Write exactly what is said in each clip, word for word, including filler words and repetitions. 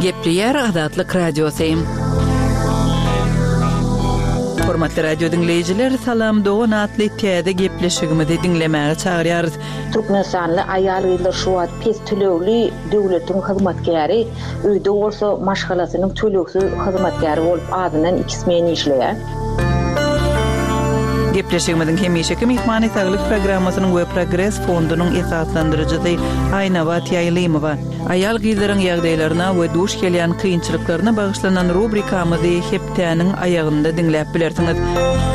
Gepleyer Azatlyk Radiosyň. Hormatly radio dinleyijiler, salam dogan atly täze gepleşigimizi dinlemäge çagyrýarys. Türkmenistanly aýal ýyllar şu wagt pes tölegli döwletiň hyzmatkäri, öýde bolsa maşgalasynyň töleksiz hyzmatkäri bolup adynan ikismeni işleýär. Gepleşigimiziň hemişeki mehmany saglyk programmasynyň we Progress fondunyň esaslandyrjysy Aýnabat Ýaýlymowa aýal gyzlaryň ýagdaýlaryna we duş gelýän kynçylyklaryna bagyşlanan rubrikamyzy heptäniň aýagynda dinläp bilersiňiz.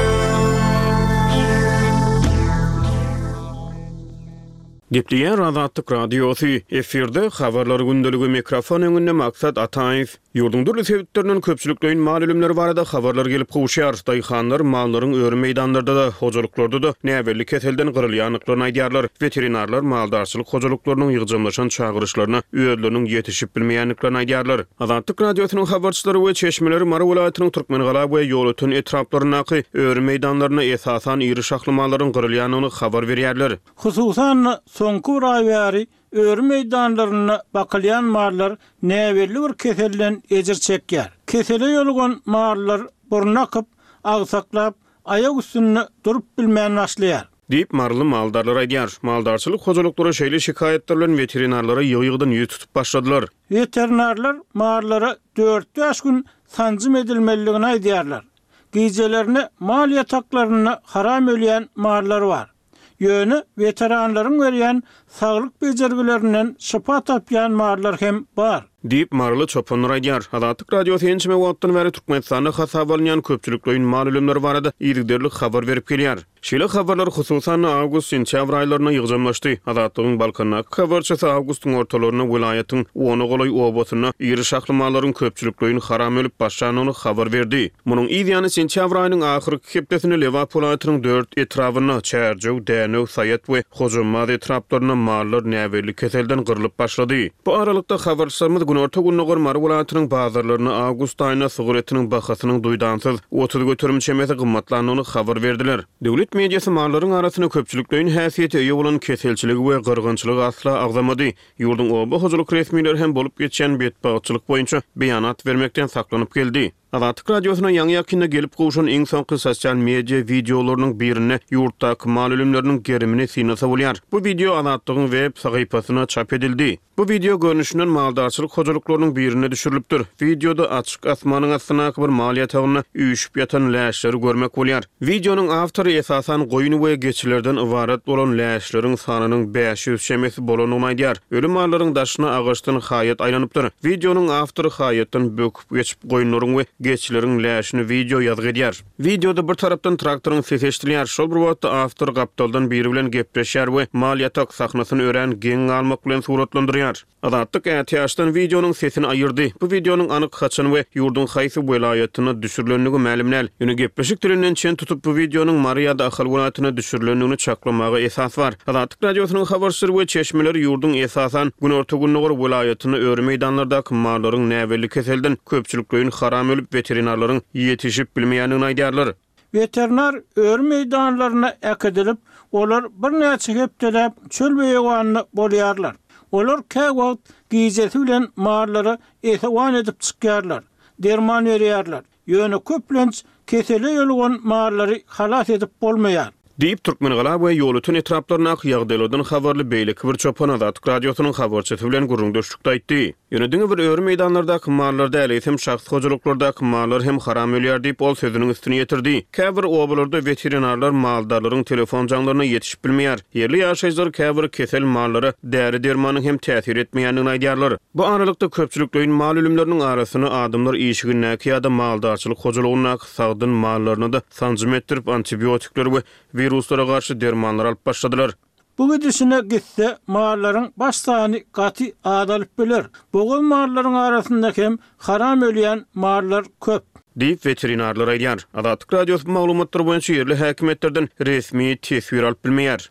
Gepleyen Azatlyk Radiosu efirde habarlar gündeligi mikrofon öňünde maksat Ataýew. Ýurdun durly sebäplerinden köpçüliklerin malumlary barada habarlar gelip gowşýar. Daýhanlar mallaryň öýre meýdanlarynda da, hojalyklarda da näwelli keselden gyrylýanyklaryny aýdýarlar. Veterinarlar maldarçylyk hojalyklarynyň ýygymlaşan çagyryşlaryna öýleriniň ýetişip bilmeýänliklaryny aýdýarlar. Azatlyk Radiosynyň habarçylary we çeşmeleri Mara welaýatynyň Türkmengala we ýolutun etraplarynaky öýre meýdanlaryna esasan iri şahlymalaryň gyrylýanyny habar berýärler. Hususan soňky bir aý bäri öýre meýdanlaryna bakylýan marlar näwelli bir keselden ejir çekýär. Kesele ýolgan marlar burnakyp, agsaklap, aýak üstünde durup bilmän başlaýar. Diýip marly maldarlar aýdýar. Maldarçylyk hojalyklary şeýle şikayetler bilen veterinarlara ýygy-ýygydan ýüz tutup başladylar. Veterinarlar marlara dört beş gün sanjym edilmeligini aýdýarlar. Gijelerini mal ýataklaryna haram ölýän marlar bar. Ýöne veteranlaryň berýän saglyk bejergilerinden şifa tapýan marlar hem bar. Diýip marly çopanlar aýdýar. Azatlyk Radiosu ençime wagtdan bäri Türkmenistanda hasap alynýan köpçüliklerin malumlary barada ýerlikderlik habar berip gelýär. Şeýle habarlar hususan awgust-sentýabr aýlaryna ýygymlaşdy. Azatlygyň balkonna habarçysy awgustyň ortalaryna welaýatyň ony golay obatyna ýeri şahlymalaryň köpçüliklerin haram ölüp başlanyny habar berdi. Munyň ýyly sentýabr aýynyň ahyrky hepdesini Lewap welaýatynyň dört etrawyna Çärjew, Dänew, Saýat we Hojamad etraplaryna mallar näwelli keselden gyrylyp başlady. Bu aralykda habarçylarymyz orta günnäger Mara welaýatynyň bazarlaryna awgust aýyna sygaretiniň bahasynyň duýdansyz otuz götürümçemesi gymmatlanyny habar berdiler. Döwlet mediýasy mallaryň arasyna köpçüliklerin häsiýeti ýa bolan keselçiligi we gyrgynçylygy asla agzamady. Ýurdun oba hojalyk resmileri hem bolup geçen betbagyçylyk boýunça beýanat bermekden saklanyp geldi. Azatlyk Radiosyna ýangy ýakynda gelip gowşan iň soňky sosial media videolarynyň birine ýurtdaky mal ölümleriniň gerimini sinasa bolýar. Bu video Azatlygyň web sahypasyna çap edildi. Bu video görnüşinden maldarçylyk hojalyklarynyň birine düşürilipdir. Videoda açyk asmanyň astyna bir mal ýatagyna üýüşüp ýatan läşleri görmek bolýar. Videonyň awtory esasan goýun we geçilerden ibaret bolan läşleriň sanynyň beş ýüz şemesi bolanyny aýdýar. Ölüm mallaryň daşyna agaçdan haýat aýlanypdyr. Videonyň awtory haýatdan böküp geçip goýunlaryň we geçilerin läşini video ýazgy edýär. Videoda bir tarapdan traktoryň sesi eşdilýär. Şol bir wagtda awtor gapdaldan biri bilen gepleşýär we mal ýatak sahnasyny ören geň almak bilen suratlandyrýar. Azatlyk ätiýaşdan videonyň sesini aýyrdy. Bu videonyň anyk haçan we ýurdun haýsy welaýatyna düşürilenligi ma'lumnäl. Ýöne gepleşik dilinden çen tutup bu videonyň Mariýada ahal welaýatyna düşürilenligini çaklamagy esas bar. Azatlyk Radiosynyň habarçylary we çeşmeleri ýurdun esasan gün orta günnäger welaýatyny öýre meýdanlardaky mallaryň näwelli keselden köpçüliklerin haram ölüp veterinarlaryň ýetişip bilmeýänligini aýdýarlar. Veterinar öýre meýdanlaryna äkedilip, olar bir näçe hepdelep çöl beýganyny bolýarlar. Olar käwagt gijesi bilen marlary esewan edip çykýarlar. Derman berýärler. Ýöne köplenç kesele ýolgan marlary halas edip bolmaýar. Diýip Türkmengala we ýolutun etraplaryna ýagdaýlardan habarly beýlik bir çopan Azatlyk Radiosynyň habarçysy bilen gurrundaşlykda aýtdy. Ýöne diňe bir öýre meýdanlardaky mallarda äleýsem şahsy hojalyklardaky mallar hem haram ölýär diýip ol sözüniň üstüne ýetirdi. Käbir obalarda veterinarlar maldarlaryň telefon jaňlaryna ýetişip bilmeýär. Ýerli ýaşaýjylar käbir kesel mallary däri dermanyň hem täsir etmeýänligini aýdýarlar. Bu aralykda köpçüliklerin mal ölümleriniň arasyny adamlar işigine ýa-da maldarçylyk hojalygyna sagdyn mallaryny da sanjym etdirip antibiotikler we viruslara garşy dermanlar alyp başladylar. Bu gidişine gitse mallaryň baş sany gaty adalyp biler. Bogul mallaryň arasynda hem haram ölýän mallar köp. Diýip veterinarlar aýdýar. Azatlyk Radiosu maglumatlary boýunça ýerli häkimetlerden resmi tesbir alyp bilmeýär.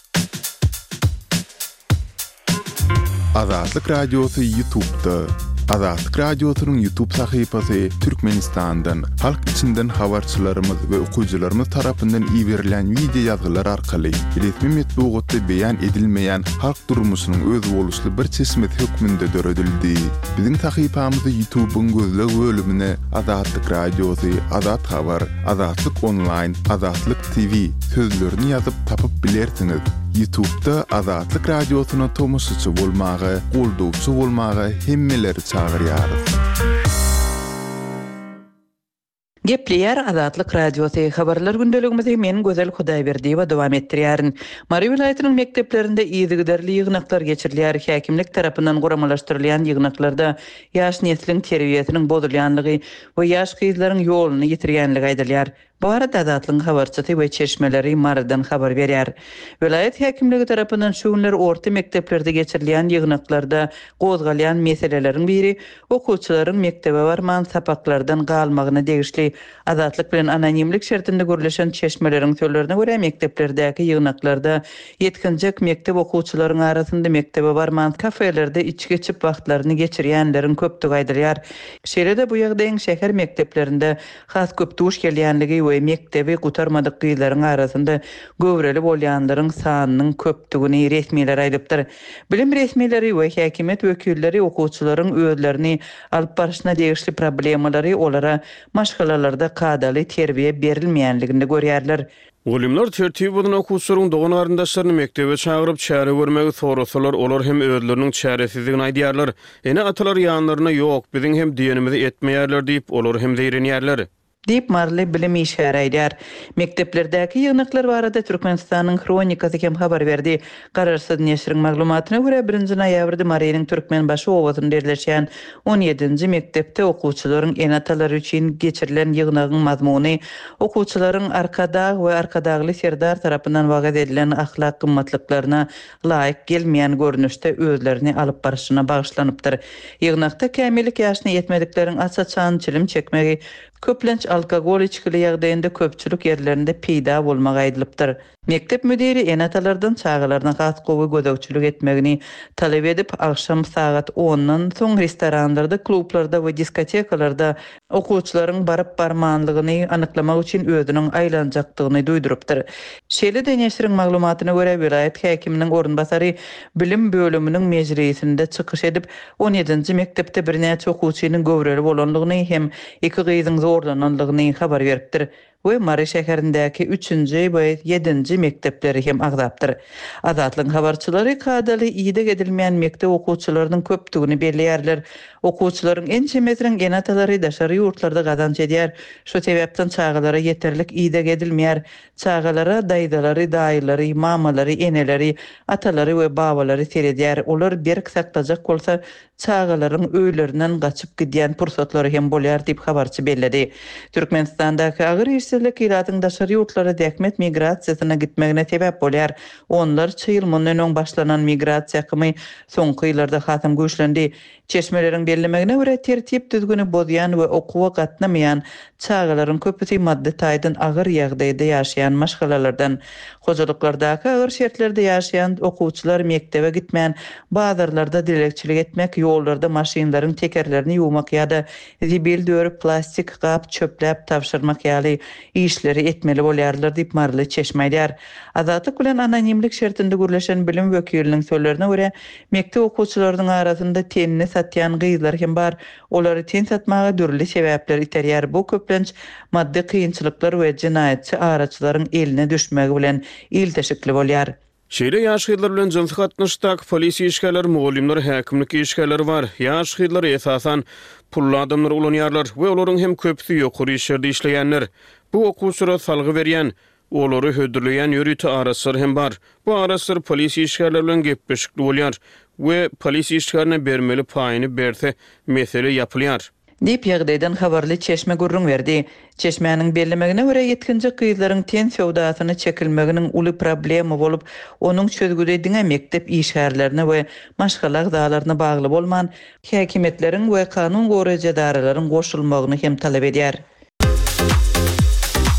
Azatlyk Radiosu YouTube'da, Azatlyk Radiosynyň YouTube sahypasy Türkmenistandan, halk içinden habarçylarymyz we okuwçylarymyz tarapyndan ýiberilen video ýazgylar arkaly resmi metbuatda beýan edilmeýän halk durmuşynyň öz boluşly bir çeşmet hökmünde döredildi. Biziň sahypamyzy YouTube'un gözleg bölümine Azatlyk Radiosy, Azat Habar, Azatlyk Online, Azatlyk T V sözlerini ýazyp tapyp bilersiňiz. YouTube'da Azatlyk Radiosyna tomoşçy bolmagy, goldowçy bolmagy hemmeleri çağırýarys. Gepleýär Azatlyk Radiosy habarlar gündeligimizi men Gözel Hudaýberdiýewa dowam etdirýärin. Mary vilayatynyň mekdeplerinde ýygyderli ýygnaklar geçirilýär. Häkimlik tarapyndan guramalaşdyrylýan ýygnaklarda ýaş neslin terbiýetiniň bozulýanlygy we ýaş gyzlaryň ýoluny ýitirýänligi aýdylýar. Bu arada Azatlyň habarçysy we çeşmeleri Marydan habar berýär. Vilayat häkimligi tarapyndan şu günler orta mekdeplerde geçirilýän ýygnaklarda gozgalýan meseleleriň biri okuwçylaryň mektebe barman sapaklardan galmagyna degişli. Azatlyk bilen anonimlik şertinde görülen çeşmeleriň sözlerine görä mekdeplerdäki ýygnaklarda ýetkinjek mektep okuwçylaryň arasynda mektebe barman kafelerde içki içip wagtlaryny geçirýänleriň köpdügi aýdylýar. Şeýle-de bu ýagdaýyň şäher mekteplerinde has köp duş gelýänligi we mektebi gutarmadyk gyzlaryň arasynda göwreli bolýanlaryň sanynyň köpdügini resmiler aýdypdyr. Bilim resmileri we häkimet wekilleri okuwçylaryň özlerini alyp barışyna degişli problemalary olara maşgalalarda kadaly terbiýe berilmeýänligini görýärler. Olimlar tertip bolan okuwçylaryň dogan aryndaşlaryny mektebe çagyryp çäre görmegi sorasalar olar hem özleriniň çäresizligini aýdýarlar. Ene atalar ýanlaryna ýok, biziň hem diýenimizi etmeýärler diýip olar hem zeýrenýärler. Dip Marly bilim işare edýär. Mekdeplerdäki ýygnaklar barada Türkmenistanyň kronikasy hem habar berdi. Gararsız neşriň maglumatyna görä birinji noýabrda Maryanyň Türkmen başy owatynda yerleşýän on ýedinji mektepde okuwçylaryň enatalary üçin geçirilen ýygnagyň mazmuny okuwçylaryň arkada we arkadagly serdar tarapyndan wagt edilen ahlak gymmatlyklaryna laýyk gelmeýän görnüşde özlerini alyp barışyna bagyşlanypdyr. Ýygnakda kämillik ýaşyna ýetmedikleriň açaçan çilim çekmegi köplenç alkogol içkili ýagdaýynda köpçülük ýerlerinde peýda bolmagy aýdylypdyr. Mektep müdiri enatalardan çağılaryna has gowy gözegçilik etmegini talep edip akşam saat ondan soň restoranlarda, klublarda we diskotekalarda okuwçylaryň baryp barmanlygyny anyklamak üçin özüniň aýlanjakdygyny duýdurypdyr. Şeýle-de neşriň maglumatyna görä vilayat häkiminiň orunbasary bilim bölüminiň mejlisinde çykyş edip on ýedinji mektepde bir näçe okuwçynyň göwreli bolanlygyny hem iki gyzyň zorlananlygyny habar beripdir. We Mary şäherindäki üçünji we ýedinji mektepleri hem agdapdyr. Azatlyň habarçylary kadaly ýyda gedilmeýän mektep okuwçylarynyň köpdügini belläýärler. Okuwçylaryň en çemeziriň enatalary daşary ýurtlarda gazanç edýär. Şu sebäpden çağalara ýeterlik ýyda gedilmeýär. Çağalara daýdalary, daýylary, mamalary, eneleri, atalary we babalary seredýär. Olar berk saktajak bolsa çağalaryň öýlerinden gaçyp gidýän pursatlary hem bolýar diýip habarçy belledi. Türkmenistandaky agyr işsizlik ýylatyň daşary ýurtlara däkmet migrasiýasyna gitmegine sebäp bolýar. Onlar çyýl mundan öň başlanan migrasiýa akymy soňky ýyllarda hasam güýçlendi. Çeşmeleriň bellemegine görä tertip düzgüni bozýan we okuwa gatnamaýan çağalaryň köpüsi maddi taýdan agyr ýagdaýda ýaşaýan maşgalalardan, hojalyklardaky agyr şertlerde ýaşaýan okuwçylar mektebe gitmeýän, bazarlarda dilekçilik etmek, ýollarda maşynlaryň tekerlerini ýuwmak ýa-da zibil dörüp plastik gap çöpläp tapşyrmak ýaly işleri etmeli bolýarlar diýip Marly çeşmeýär. Azatlyk bilen anonimlik şertinde görleşen bilim wekiliniň sözlerine görä mektep okuwçylarynyň arasynda tenini satýan gyzlar hem bar. Olary ten satmaga dürli sebäpler iterýär. Bu köplenç maddi kynçylyklar we jinaýatçy araçlaryň eline düşmegi bilen ilteşikli bolýar. Şeýle ýaş gyzlar bilen jinsy gatnaşyk polis işgärleri, mugallimler, häkimlik işgärleri bar. Ýaş gyzlar esasan pully adamlar ulanýarlar we olaryň hem köpüsi ýokary işlerde işleýänler. Bu okuwçylara salgy berýän, olary hödürleýän ýörüti araçlar hem bar. Bu araçlar polis işgärleri bilen gepleşikli bolýar we polis işgärine bermeli paýyny berse mesele ýapylýar. Dip ýagdaýdan habarly çeşme gurrun berdi. Çeşmäniň bellemegine görä ýetkinji gyzlaryň ten sowdasyny çekilmeginiň uly problemi bolup, onuň çözgüde diňe mektep işgärlerine we maşgalak dağlaryna bagly bolman häkimetleriň we kanun goraýjydararyň goşulmagyny hem talep edýär.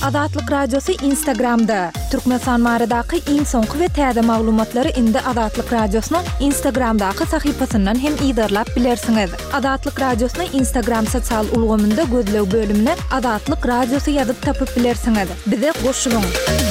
Adatlyk Radiosu Instagramda. Türkmenistan baradaky iň soňky we täze maglumatlary indi Adatlyk Radiosynyň Instagramdaky sahypasyndan hem ýydarlap bilersiňiz. Adatlyk Radiosynyň Instagram sosial ulgamynda gözlew bölümine Adatlyk Radiosu ýazyp tapyp bilersiňiz. Bize goşulyň.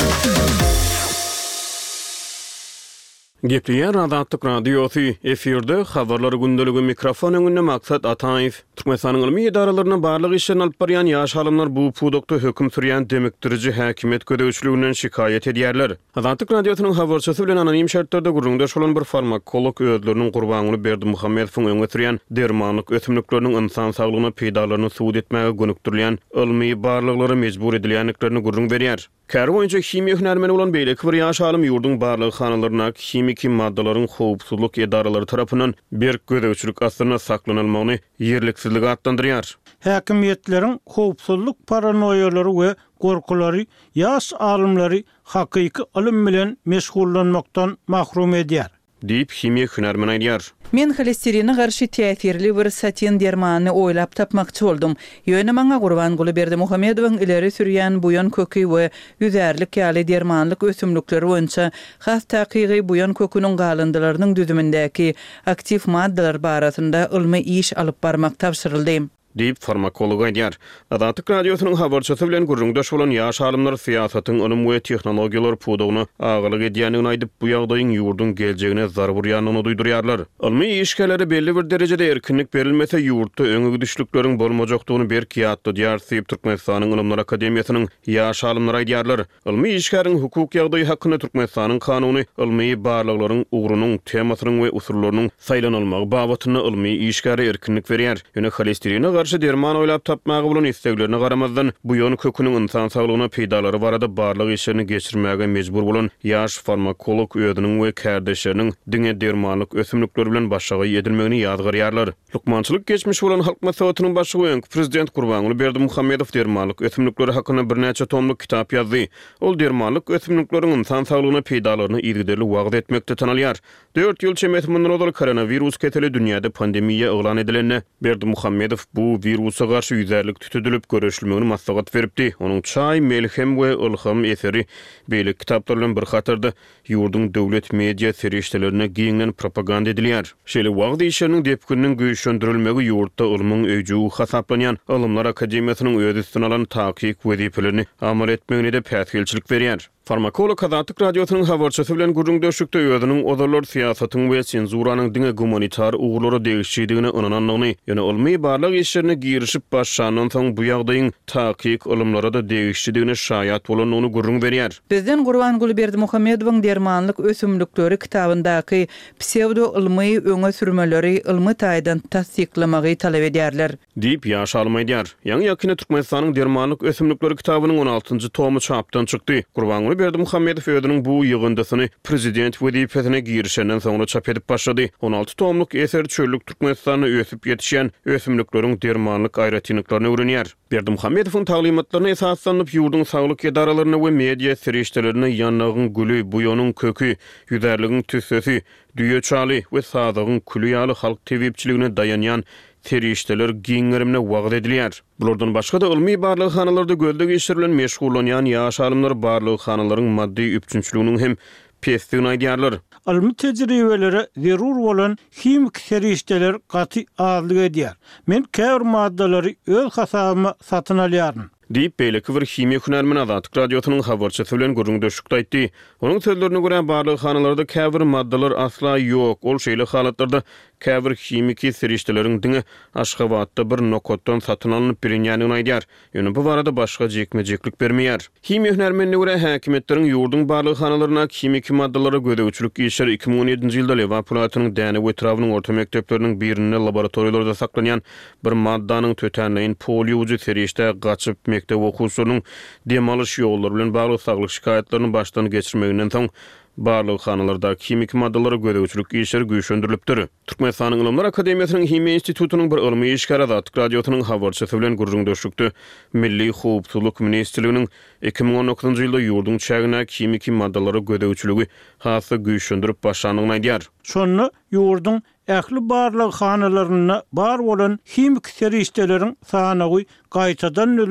Gepleýär Adatlyk Radiosu efirde habarlary gündeligi mikrofon öňünde maksat Ataýew. Türkmenistanyň ilmi edaralaryna barlyk işlerini alyp barýan ýaş alimler bu pudokda höküm sürýän demekdiriji häkimet gödäwçiliginden şikayet edýärler. Adatlyk Radiosynyň habarçysy bilen anonim şertlarda gurrundaş bolan bir farmakolog özleriniň gurbanyny Berdi Muhammedowyň öňe sürýän dermanlyk ösümlikleriniň insan saglygyna peýdalaryny suwd etmäge gönükdirilýän ilmi barlyklary mejbur edilýänliklerini gurrun berýär. Kär boýunça himiýa hünärmeni bolan beýleki bir ýaş alim ýurdun barlyk hanalarına kimiki maddalaryň howpsuzlyk edaralary tarapyndan berk gödäwçilik astyna saklanylmagyny ýerliksizlik adlandyrýar. Häkimetleriň howpsuzlyk paranoýalary we gorkulary ýaş alimlary hakyky ilim bilen meşgullanmakdan mahrum edýär. Diýip himiýa hünärmeni aýdýar. Men holesterine garşy täsirli bir satin dermany oýlap tapmakçy boldum. Ýöne maňa Gurbangul Berdi Muhammedowyň ileri sürýän buýan köki we ýüzärlik ýaly dermanlyk ösümlikleri boýunça has takygy buýan köküniň galyndylarynyň düzümindäki aktiv maddalar barasynda ilmi iş alyp barmak tapşyryldy. Diýip farmakolog aýdýar. Adatlyk Radiosynyň habarçysy bilen gurrundaş bolan ýaş alimler siýasatyň önem we tehnologiýalar pudugyny agalyk edýänini aýdyp bu ýagdaýyň ýurdun geljegine zar burýanyny duýdurýarlar. Ilmi işgelere belli bir derejede erkinlik berilmese ýurtda öňe gidişlikleriň bolmajakdygyny berk ýatdy diýär diýip Türkmenistanyň Ilimler Akademiýasynyň ýaş alimleri aýdýarlar. Ilmi işgäriň hukuk ýagdaýy hakkynda Türkmenistanyň kanuny ilmi barlyklaryň ugrunyň temasynyň we usullarynyň saýlanylmagy babatyna ilmi işgäri erkinlik berýär. Ýöne holesterine garşy derman oýlap tapmagy bolan isteklerine garamazdan bu ýony köküniň insan saglygyna peýdalary barada barlyk işlerini geçirmäge mejbur bolan ýaş farmakolog özüniň we kärdeşleriniň diňe dermanlyk ösümlikleri bilen başagy edilmegini ýadgarýarlar. Lukmançylyk geçmiş bolan halk maslahatynyň başlygy prezident Gurbangul Berdi Muhammedow dermanlyk ösümlikleri hakynda bir näçe tomlyk kitap ýazdy. Ol dermanlyk ösümlikleriň insan saglygyna peýdalaryny ýerli wagt etmekde tanalýar. dört ýyl çemetiminden odal koronavirus keteli dünýäde pandemiýa elan edilende Berdi Muhammedow bu virusa garşy ýüzärlik tütüdülüp görüşilmegini maslahat beripdi. Onuň çay, melhem we ilham eseri beýle kitaplar bilen bir hatarda ýurdun döwlet media serişdelerine giňlen propaganda edilýär. Şeýle wagt işleriniň depküniniň güýçlendirilmegi ýurtda ilmiň öýjügi hasaplanýan Ilimler Akademiýasynyň öz üstüne alan takyk wezipelerini amal etmegine de pätgelçilik berýär. Farmakolog Adatlyk Radiosynyň habarçysy bilen gurrundaşlykda özüniň odalar siýasatyň we senzuranyň diňe humanitar ugurlara degişçiligine inananlygyny, ýöne ilmi barlyk işlerine girişip başlandan soň bu ýagdaýyň takyk ilimlara da degişçiligine şaýat bolanyny gurrun berýär. Bizden Gurbangul Berdi Muhammedowyň dermanlyk ösümlikleri kitabyndaky pseudo ilmi öňe sürmeleri ilmi taýdan tasdiklamagy talap edýärler. Diýip ýaş alim aýdýar. Ýa-ni ýakynda Türkmenistanyň dermanlyk ösümlikleri kitabynyň on altyncy tomy çapdan çykdy. Gurbangul Berdi Muhammedow özüniň bu ýygyndasyny prezident wezipesine girişenden soňra çap edip başlady. on alty tomlyk eser çöllük Türkmenistanyna ösüp ýetişen ösümlikleriň dermanlyk aýratynlyklaryny öwrenýär. Berdi Muhammedowyň taglymatlaryna esaslanyp ýurdun saglyk edaralaryna we media serişdelerine ýannagyň gülü, buýonyň kökü, ýüzärligiň tüssesi, düýe çaly we sadygyň kulýaly halk tebipçiligine dayanýan serişdeler giňerimine wagt edilýär. Bulardan başga da ilmi barlyk hanalarda göldegi işler bilen meşgullanýan ýaş alimler barlyk hanalaryň maddi üpçünçliginiň hem pesdigini aýdýarlar. Ilmi tejribelere zerur bolan himik serişdeler gaty azlyk edýär. Men käbir maddalary öz hasabyma satyn alýaryn. Diýip beýleki bir himiýa hünärmeni Adatlyk Radiosynyň habarçysy bilen gurrundaşlykda aýtdy. Onuň sözlerine görä barlyk hanalarda käbir maddalar asla ýok. Ol şeýle halatlarda käbir himiki serişdeleriň diňe Aşgabatda bir nokotdan satyn alynıp bilinýäni aýdýar. Ýöne bu barada başga jekmejeklik bermeýär. Himiýa hünärmenine görä häkimetleriň ýurdun barlyk hanalaryna kimiki maddalara gödäwçilik işleri iki miň on ýedinji ýylda Lewa Pulatynyň Däne we Trawynyň orta mekdepleriniň birinde laboratoriýalarda saklanýan bir maddanyň tötenleýin poliýuzy serişde gaçyp mektep okusunyň demalyş ýollary bilen bagly saglyk şikaýetlerini başdan geçirmeginden soň barlyk hanalarda kimik maddalara gödäwçilik işleri güýçlendirilipdir. Türkmenistanyň Ilimler Akademiýasynyň Himiýa institutynyň bir ilmi işgär Adatlyk Radiosynyň habarçysy bilen gurrundaşlykda Milli Howpsuzlyk Ministrliginiň iki miň on dokuzunçy ýylda ýurdun çägine kimik maddalara gödäwçiligi hasy güýçlendirip başlanyny aýdýar. Şonu ýurdun ähli barlyk hanalaryna bar bolan himik serişdeleriň sanagy gaýtadan nölüp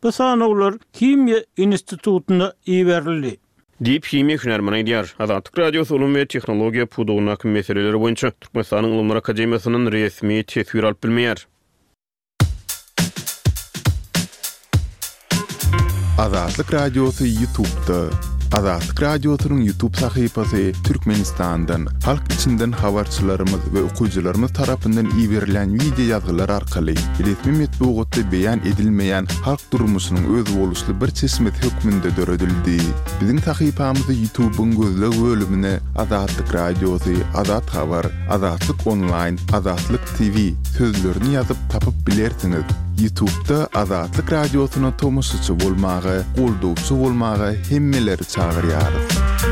Bu sanawlar Kimya institutuna iberildi. Diýip Kimya hünärmeni aýdýar. Azatlyk radiosu ulum we tehnologiýa pudugyna hakim meseleleri boýunça Türkmenistanyň Ulumlar Akademiýasynyň resmi tesbir alyp bilmeýär. Azatlyk radiosu YouTube'da. Azatlyk radiosynyň YouTube sahypasy Türkmenistandan, halk içinden habarçylarymyz we okuwçylarymyz tarapyndan iberilen video ýazgylar arkaly resmi metbuatda beýan edilmeýän halk durmuşynyň öz boluşly bir çeşmet hökmünde döredildi. Biziň sahypamyzy YouTube'un gözleg bölümine Azatlyk radiosu, Azat habar, Azatlyk online, Azatlyk T V sözlerini ýazyp tapyp bilersiňiz. YouTube'da Azatlyk radiosyna tomoşaçy bolmagy, goldowçy bolmagy hemmeleri çağırýarys.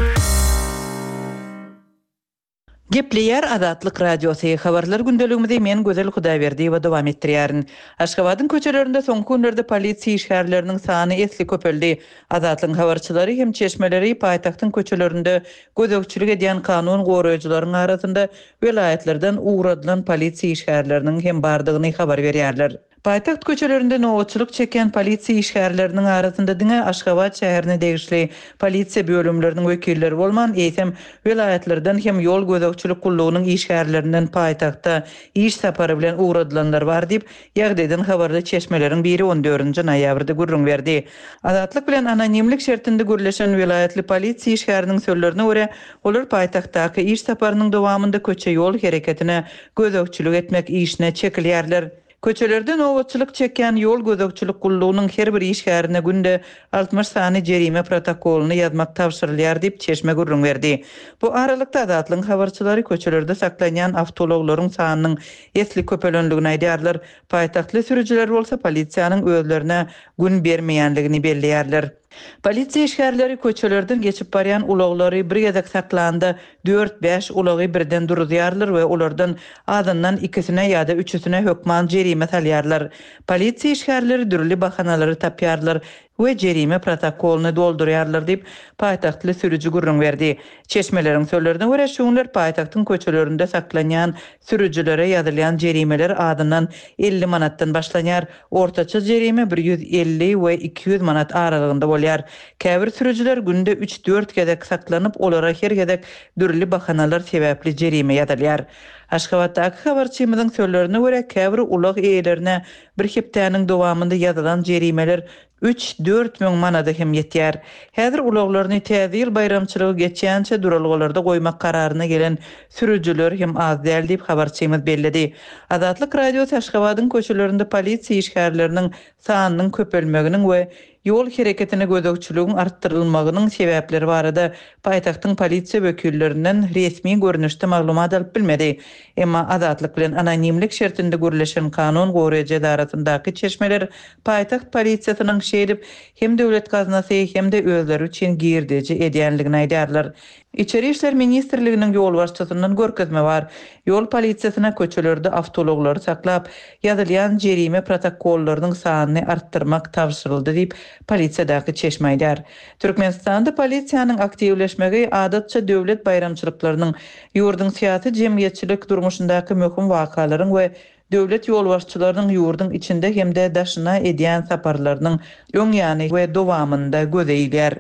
Gepleýär Azatlyk radiosu habarlar gündeligimizde men Gözel Hudaýberdi we dowam etdirýärin. Aşgabatyň köçelerinde soňky günlerde polisiýa işgärleriniň sany esli köpeldi. Azatlyk habarçylary hem çeşmeleri paýtagtyň köçelerinde gözegçilik edýän kanun goraýjylaryň arasynda welaýetlerden uğradylan polisiýa işgärleriniň hem bardygyny habar berýärler. Paýtagt köçelerinde nowatçylyk çeken polisiýa işgärleriniň arasynda diňe Aşgabat şäherine degişli polisiýa bölümleriniň wekilleri bolman eýsem welaýetlerden hem ýol gözegçilik gullugynyň işgärlerinden paýtagtda iş sapary bilen uğradylanlar bar diýip ýagdaýdan habarda çeşmeleriň biri on dördünji noýabrda gurrun berdi. Azatlyk bilen anonimlik şertinde gürleşen welaýetli polisiýa işgäriniň sözlerine görä olar paýtagtdaky iş saparynyň dowamında köçe ýol hereketine gözegçilik etmek işine çekilýärler. Köçelerde nowatçylyk çeken ýol gözegçilik gullugynyň her bir işgärine günde altmış sany jerime protokoluny ýazmak tapşyrylýar diýip çeşme gurrun berdi. Bu aralykda Azatlyk habarçylary köçelerde saklanýan awtologlaryň sanynyň esli köpelenligini aýdýarlar. Paýtaktly sürüjiler bolsa polisiýanyň özlerine gün bermeýänligini belliýärler. Polisiýa işgärleri köçelerden geçip barýan uloglary bir gezek saklandy. dört beş ulogy birden durýarlar we olardan azyndan ikisine ýa-da üçüsine hökman jerime salýarlar. Polisiýa işgärleri dürli bahanalary tapýarlar we jerime protokoluny doldurýarlar diýip paýtaktly sürüji gurrun berdi. Çeşmeleriň sözlerine görä şuňlar paýtaktyň köçelerinde saklanýan sürüjilere ýazylýan jerimeler adından elli manatdan başlanýar. Ortaça jerime bir yüz elli we iki yüz manat aralygynda bolýar. Käbir sürüjiler günde üç dört gezek saklanyp olara her gezek dürli bahanalar sebäpli jerime ýazylýar. Aşgabatdaky habarçymyzyň sözlerine görä käbir ulag eýlerine bir hepdäniň dowamında ýazylan jerimeler üç dört müň manada hem ýetýär. Häzir ulaglaryny täze ýyl bayramçylygy geçýänçe duralgylarda goýmak kararyna gelen sürüjiler hem az däl diýip habarçymyz bellidi. Azatlyk radiosu Aşgabatyň köçelerinde polisiýa işgärleriniň sanynyň köpelmeginiň we ýol hereketine gözegçiligiň artdyrylmagynyň sebäpleri barada paýtagtyň polisiýa wekillerinden resmi görnüşde maglumat alyp bilmedi. Emma Azatlyk bilen anonimlik şertinde gürleşen kanun goraýjy arasyndaky çeşmeler paýtagt polisiýasynyň şeýdip hem döwlet gaznasy hem de özleri üçin girdici edýänligini aýdýarlar. İçeri işler ministrliginiň ýol başçysynyň görkezme bar. Ýol polisiýasyna köçelerde awtologlary saklap, ýazylýan jerime protokolarynyň sanyny artdyrmak tapşyryldy diýip polisiýadaky çeşme aýdýar. Türkmenistanda polisiýanyň aktivleşmegi adatça döwlet bayramçylyklarynyň, ýurdun syýasy jemgyýetçilik durmuşyndaky möhüm wakalaryň we döwlet ýolbaşçylarynyň ýurdun içinde hem de daşyna edýän saparlarynyň öňýany we dowamynda gözeýler.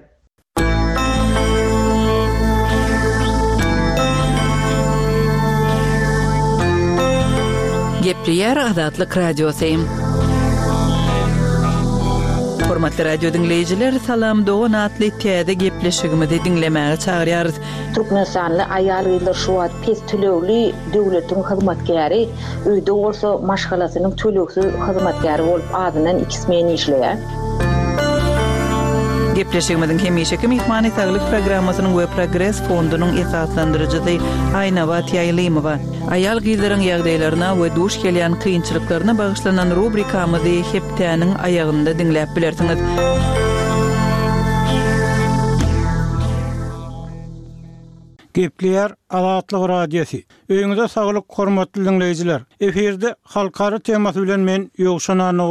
Gepleýär Azatlyk radiosu. Hormatly radio dinleyijiler, salam dogan atly täze gepleşigimizi dinlemäge çagyrýarys. Türkmenistanly aýal gyzlar şu wagt pes tölegli döwletiň hyzmatkäri, öýde bolsa maşgalasynyň töleksiz hyzmatkäri bolup adyndan iki men işleýär. Gepleşigimiziň hemişeki mehmany saglyk programmasynyň we progress fondunyň esaslandyrjysy Aýnabat Ýaýlymowa. Aýal gyzlaryň ýagdaýlaryna we duş gelýän kynçylyklaryna bagyşlanan rubrikamyzy hepdäniň aýagynda dinläp bilersiňiz. Gepleýär Azatlyk radiosu. Öýüňizde saglyk hormatly dinleýijiler. Eferde halkary temasy bilen men Ýogşan Nurwan.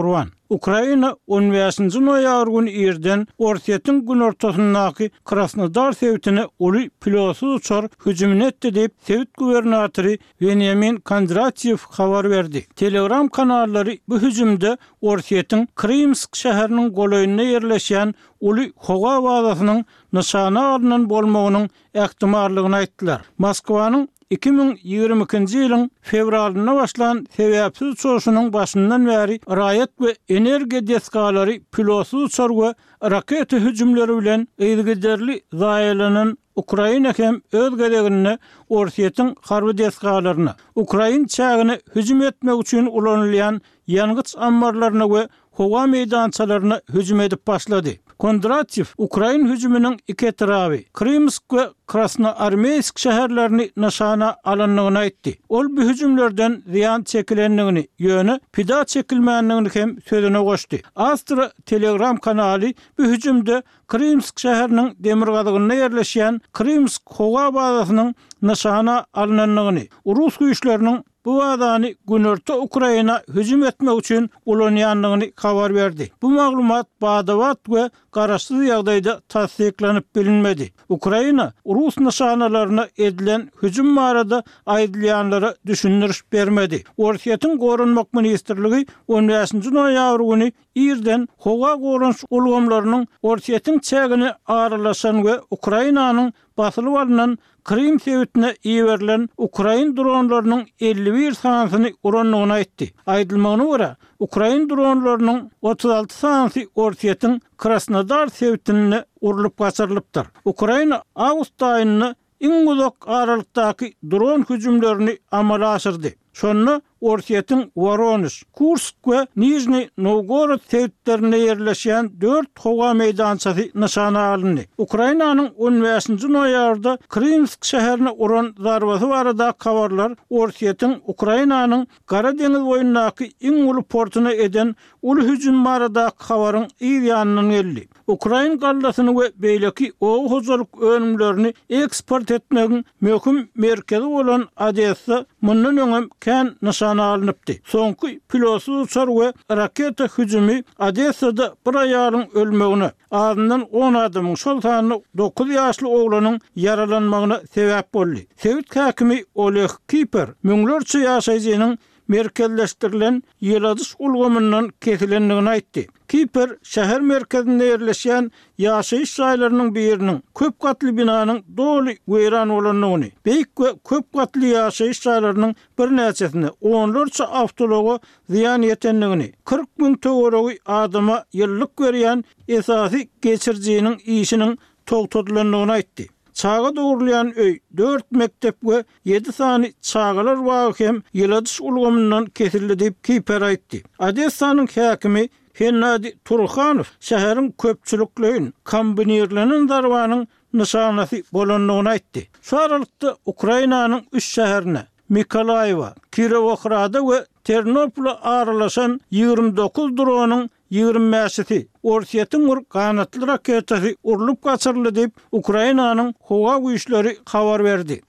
Ukraina on beşinji noýabr güni irden Orsiýetiň gün ortasyndaky Krasnodar sewtine uly pilotsuz uçar hüjüm etdi diýip Sewt gubernatory Benjamin Kondratyew habar berdi. Telegram kanallary bu hüjümde Orsiýetiň Krymsk şäheriniň golaýyna ýerleşýän uly howa bazasynyň nyşana alynan bolmagynyň ähtimallygyny aýtdylar. Moskwanyň iki bin ýygrimi ikinji ýylyň fevralyna başlan sebäpsiz uçuşynyň başyndan bäri raýat we energiýa desgalary pilotsuz uçar we raket hüjümleri bilen eýdigiderli zaýalanan Ukraina hem öz gelegini Orsiýetiň harby desgalaryna, Ukraina çägini hüjüm etmek üçin ulanylýan ýangyç ambarlaryna we howa meýdançalaryna hüjüm edip başlady. Kondratyew Ukraina hüjüminiň iki etraby Krymsk we Krasnoarmeysk şäherlerini nyşana alanlygyny aýtdy. Ol bu hüjümlerden ziýan çekilenligini, ýöne pida çekilmänligini hem sözüne goşdy. Astra Telegram kanaly bu hüjümde Krymsk şäheriniň demirgazygyna ýerleşýän Krymsk howa bazasynyň nyşana alanlygyny, Rus güýçleriniň bu adany günörtü Ukraina hüjüm etmek üçin ulanýanlygyny habar berdi. Bu maglumat badawat we garaşsyz ýagdaýda tasdiklanyp bilinmedi. Ukraina Rus nyşanalaryna edilen hüjüm barada aýdylýanlara düşündiriş bermedi. Orsiýetiň gorunmak ministrligi on beşinji noýabr güni irden howa gorunç ulgamlarynyň Orsiýetiň çägini aralaşan we Ukrainanyň basylyp alynan Krym sewtine iýerilen Ukraina dronlarynyň elli bir sanasyny uranlygyny aýtdy. Aýdylmagyna görä, Ukraina dronlarynyň otuz alty sanasy Orsiýetiň Krasnodar sewtine urulyp gaçyrylypdyr. Ukraina awgust aýyny iň uzak aralykdaky dron hüjümlerini amala aşyrdy. Şonu Orsiýetiň Voronezh, Kursk we Nijni Novgorod sewtlerine ýerleşýän dört howa meýdançasy nyşana alyndy. Ukrainanyň on beşinji noýabrda Krymsk şäherine uran zarbasy barada habarlar Orsiýetiň Ukrainanyň Gara deňiz boýundaky iň uly portuny eden uly hüjüm barada habaryň ýanyndan geldi. Ukraina gallasyny we beýleki ow hojalyk önümlerini eksport etmegiň möhüm merkezi bolan Odessa mundan öňem kän nyşana alınıpdy. Soňky pilotsuz uçar we raketa hüjümi Odessada bir aýalyň ölmegine, ardyndan on adamyň şol sany dokuz ýaşly oglanyň yaralanmagyna sebäp boldy. Sewt häkimi Oleg Kiper müňlerçe ýaşaýjynyň merkezleşdirilen ýyladys ulgamyndan kesilenligini aýtdy. Kiper şäher merkezinde ýerleşýän ýaşaýyş şaýlarynyň biriniň köp gatly binanyň doly weýran bolanlygyny, beýik we köp gatly ýaşaýyş şaýlarynyň bir näçesine onlarça awtologa ziýan ýetenligini, kırk bin töweregi adama ýyllyk berýän esasy geçirjiniň işiniň togtadylanlygyny aýtdy. Çağa dogurlayan öy dört mektep we yedi sany çağalar var hem ýyladys ulgamyndan kesildi diýip Kiper aýtdy. Odessanyň häkimi Hennadi Turkhanov şäheriň köpçülikleýin kombinirlenen darwanyň nyşanasy bolanlygyny aýtdy. Şu aralykda Ukrainanyň üç şäherine Mikolaýewa, Kirovohrada we Ternopol'a aralaşan ýygrimi dokuz dronyň ýygrimi beşi Orsiýetiň bir kanatly raketasi urulyp gaçyryldy diýip Ukrainanyň howa güýçleri habar berdi.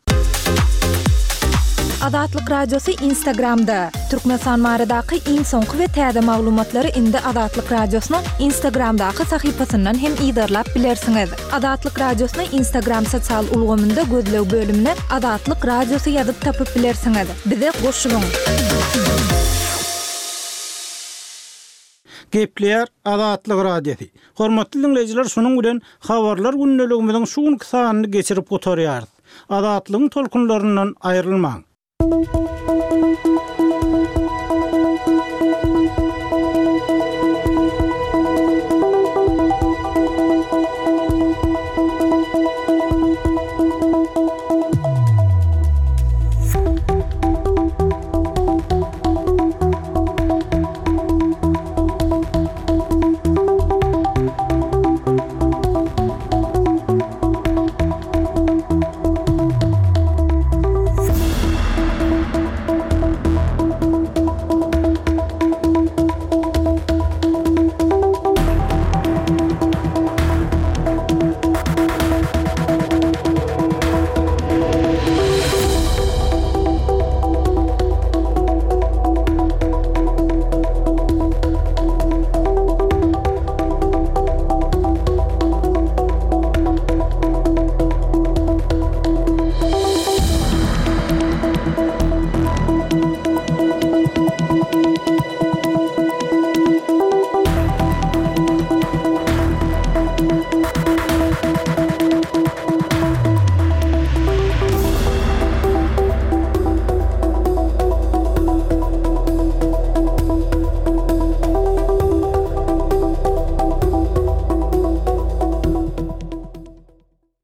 Adatlyk radiosu Instagramda. Türkmenistan baradaky iň soňky we täze maglumatlary indi Adatlyk radiosynyň Instagramdaky sahypasyndan hem ýydarlap bilersiňiz. Adatlyk radiosyny Instagram sosial ulgamynda gözlew bölümine Adatlyk radiosu ýazyp tapyp bilersiňiz. Bize goşulyň. Gepler Adatlyk radiosu. Hormatly dinleyijiler, şonuň bilen habarlar günneligimiziň şuň kysanyny geçirip oturýarys. Adatlygyň tolkunlaryndan aýrylmaň.